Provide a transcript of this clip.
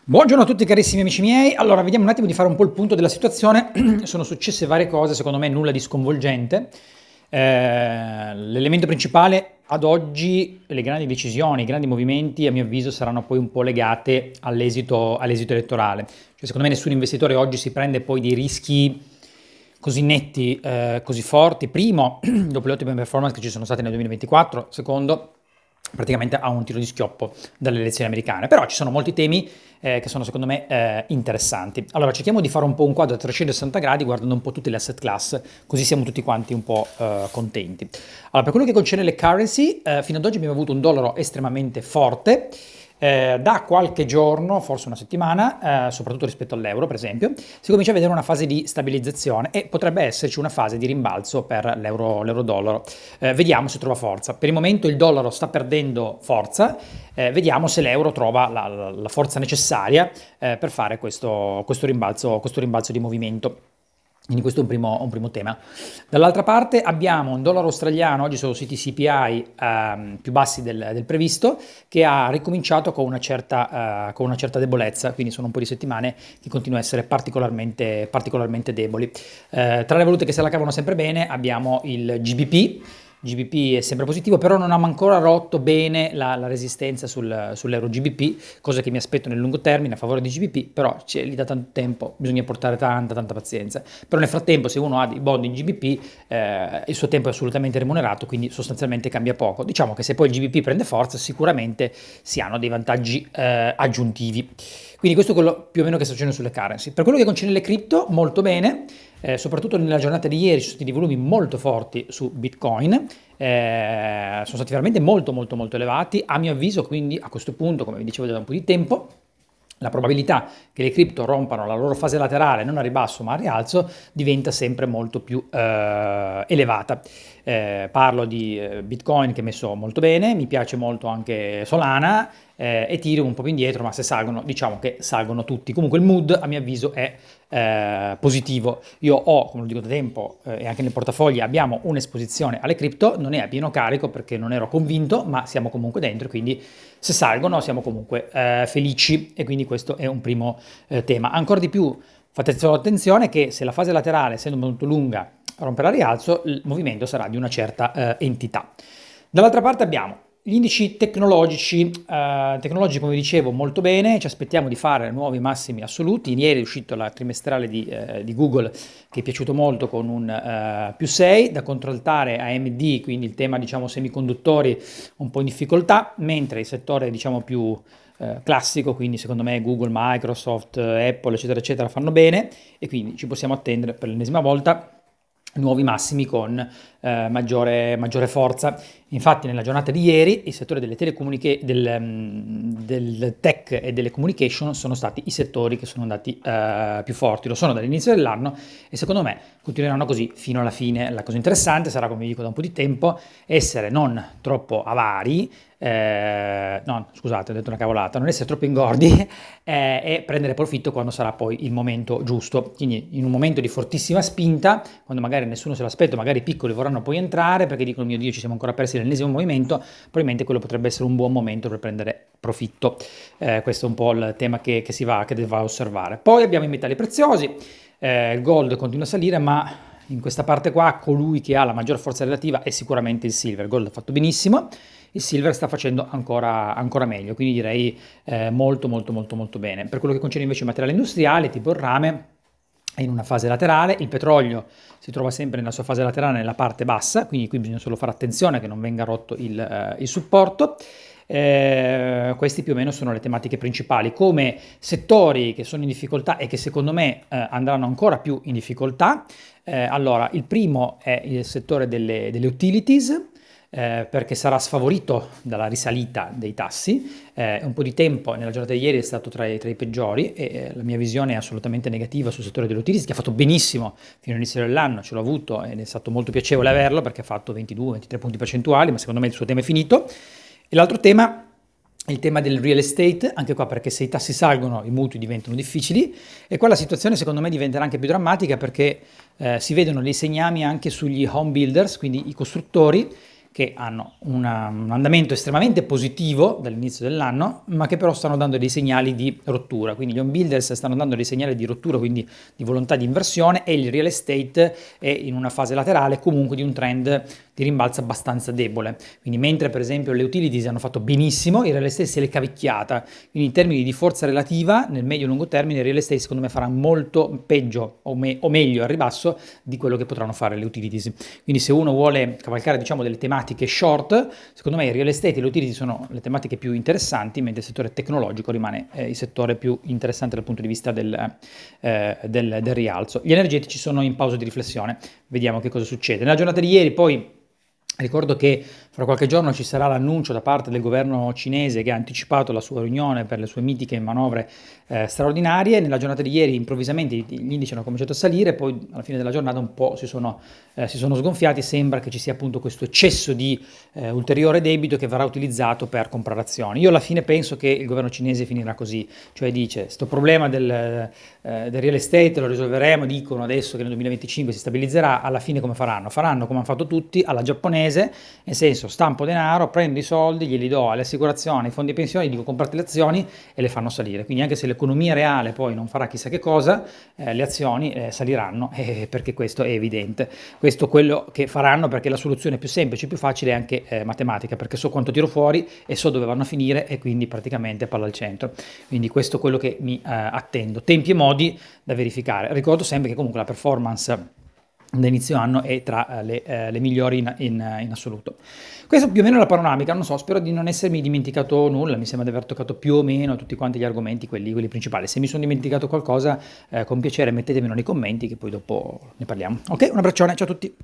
Buongiorno a tutti carissimi amici miei, allora vediamo un attimo di fare un po' il punto della situazione. Sono successe varie cose, secondo me nulla di sconvolgente. L'elemento principale ad oggi, le grandi decisioni, i grandi movimenti a mio avviso saranno poi un po' legate all'esito elettorale. Cioè, secondo me nessun investitore oggi si prende poi dei rischi così netti, così forti. Primo, dopo le ottime performance che ci sono state nel 2024, secondo, praticamente ha un tiro di schioppo dalle elezioni americane. Però ci sono molti temi che sono secondo me interessanti. Allora cerchiamo di fare un po' un quadro a 360 gradi guardando un po' tutte le asset class, così siamo tutti quanti un po' contenti. Allora per quello che concerne le currency, fino ad oggi abbiamo avuto un dollaro estremamente forte. Da qualche giorno, forse una settimana, soprattutto rispetto all'euro per esempio, si comincia a vedere una fase di stabilizzazione e potrebbe esserci una fase di rimbalzo per l'euro-dollaro. Vediamo se trova forza. Per il momento il dollaro sta perdendo forza, vediamo se l'euro trova la forza necessaria per fare questo rimbalzo di movimento. Quindi questo è un primo tema. Dall'altra parte abbiamo un dollaro australiano, oggi sono usciti i CPI più bassi del previsto, che ha ricominciato con una certa debolezza, quindi sono un po' di settimane che continua a essere particolarmente deboli. Tra le valute che se la cavano sempre bene abbiamo il GBP. GBP è sempre positivo, però non ha ancora rotto bene la resistenza sull'euro GBP, cosa che mi aspetto nel lungo termine a favore di GBP, però lì da tanto tempo bisogna portare tanta pazienza. Però nel frattempo se uno ha dei bond in GBP il suo tempo è assolutamente remunerato, quindi sostanzialmente cambia poco. Diciamo che se poi il GBP prende forza sicuramente si hanno dei vantaggi aggiuntivi. Quindi questo è quello più o meno che sta succedendo sulle currency. Per quello che concerne le cripto, molto bene. Soprattutto nella giornata di ieri ci sono stati dei volumi molto forti su Bitcoin, sono stati veramente molto elevati, a mio avviso. Quindi a questo punto, come vi dicevo da un po' di tempo, la probabilità che le cripto rompano la loro fase laterale non a ribasso ma a rialzo diventa sempre molto più elevata. Parlo di Bitcoin che è messo molto bene, mi piace molto anche Solana, Ethereum un po' più indietro, ma se salgono diciamo che salgono tutti. Comunque il mood a mio avviso è positivo. Io ho, come lo dico da tempo, e anche nel portafoglio abbiamo un'esposizione alle cripto, non è a pieno carico perché non ero convinto, ma siamo comunque dentro, quindi se salgono siamo comunque felici, e quindi questo è un primo tema. Ancora di più fate solo attenzione che se la fase laterale, essendo molto lunga, romperà a rialzo, il movimento sarà di una certa entità. Dall'altra parte abbiamo gli indici tecnologici, come vi dicevo, molto bene, ci aspettiamo di fare nuovi massimi assoluti. Ieri è uscito la trimestrale di Google che è piaciuto molto con un più 6, da contraltare AMD, quindi il tema diciamo semiconduttori un po' in difficoltà, mentre il settore diciamo più classico, quindi secondo me Google, Microsoft, Apple eccetera eccetera fanno bene, e quindi ci possiamo attendere per l'ennesima volta nuovi massimi con maggiore forza. Infatti nella giornata di ieri il settore delle del tech e delle communication sono stati i settori che sono andati più forti, lo sono dall'inizio dell'anno e secondo me continueranno così fino alla fine. La cosa interessante sarà, come vi dico da un po' di tempo, essere non troppo avari, no scusate ho detto una cavolata, non essere troppo ingordi e prendere profitto quando sarà poi il momento giusto. Quindi in un momento di fortissima spinta, quando magari nessuno se l'aspetta, magari i piccoli vorranno poi entrare perché dicono mio Dio ci siamo ancora persi nell'ennesimo movimento, probabilmente quello potrebbe essere un buon momento per prendere profitto. Questo è un po' il tema che va a osservare. Poi abbiamo i metalli preziosi, il gold continua a salire, ma in questa parte qua colui che ha la maggior forza relativa è sicuramente il silver. Il gold ha fatto benissimo, il silver sta facendo ancora meglio, quindi direi molto bene. Per quello che concerne invece i materiali industriali tipo il rame è in una fase laterale, il petrolio si trova sempre nella sua fase laterale nella parte bassa, quindi qui bisogna solo fare attenzione che non venga rotto il supporto. Questi più o meno sono le tematiche principali. Come settori che sono in difficoltà e che secondo me andranno ancora più in difficoltà, allora il primo è il settore delle utilities, perché sarà sfavorito dalla risalita dei tassi. Un po' di tempo nella giornata di ieri è stato tra i peggiori e la mia visione è assolutamente negativa sul settore dell'utilities, che ha fatto benissimo fino all'inizio dell'anno, ce l'ho avuto ed è stato molto piacevole averlo perché ha fatto 22-23 punti percentuali, ma secondo me il suo tema è finito. E l'altro tema è il tema del real estate, anche qua perché se i tassi salgono i mutui diventano difficili, e qua la situazione secondo me diventerà anche più drammatica perché si vedono dei segnali anche sugli home builders, quindi i costruttori, che hanno un andamento estremamente positivo dall'inizio dell'anno, ma che però stanno dando dei segnali di rottura. Quindi gli home builders stanno dando dei segnali di rottura, quindi di volontà di inversione, e il real estate è in una fase laterale comunque di un trend di rimbalzo abbastanza debole. Quindi mentre per esempio le utilities hanno fatto benissimo, il real estate se l'è cavicchiata. Quindi in termini di forza relativa, nel medio e lungo termine, il real estate secondo me farà molto peggio o meglio al ribasso di quello che potranno fare le utilities. Quindi se uno vuole cavalcare diciamo delle tematiche short, secondo me il real estate e le utility sono le tematiche più interessanti, mentre il settore tecnologico rimane il settore più interessante dal punto di vista del rialzo. Gli energetici sono in pausa di riflessione, vediamo che cosa succede. Nella giornata di ieri poi ricordo che fra qualche giorno ci sarà l'annuncio da parte del governo cinese che ha anticipato la sua riunione per le sue mitiche manovre straordinarie. Nella giornata di ieri improvvisamente gli indici hanno cominciato a salire, poi alla fine della giornata un po' si sono sgonfiati e sembra che ci sia appunto questo eccesso di ulteriore debito che verrà utilizzato per comprare azioni. Io alla fine penso che il governo cinese finirà così, cioè dice sto problema del real estate lo risolveremo, dicono adesso che nel 2025 si stabilizzerà, alla fine come faranno? Faranno come hanno fatto tutti alla giapponese, nel senso stampo denaro, prendo i soldi, glieli do alle assicurazioni, ai fondi pensioni, dico comprate le azioni e le fanno salire. Quindi anche se l'economia reale poi non farà chissà che cosa, le azioni saliranno, perché questo è evidente. Questo è quello che faranno, perché la soluzione più semplice, più facile è anche matematica, perché so quanto tiro fuori e so dove vanno a finire e quindi praticamente palla al centro. Quindi questo è quello che mi attendo. Tempi e modi da verificare. Ricordo sempre che comunque la performance da inizio anno è tra le migliori in assoluto. Questa più o meno è la panoramica, non so, spero di non essermi dimenticato nulla, mi sembra di aver toccato più o meno tutti quanti gli argomenti, quelli principali. Se mi sono dimenticato qualcosa, con piacere mettetemelo nei commenti che poi dopo ne parliamo. Ok, un abbraccione, ciao a tutti!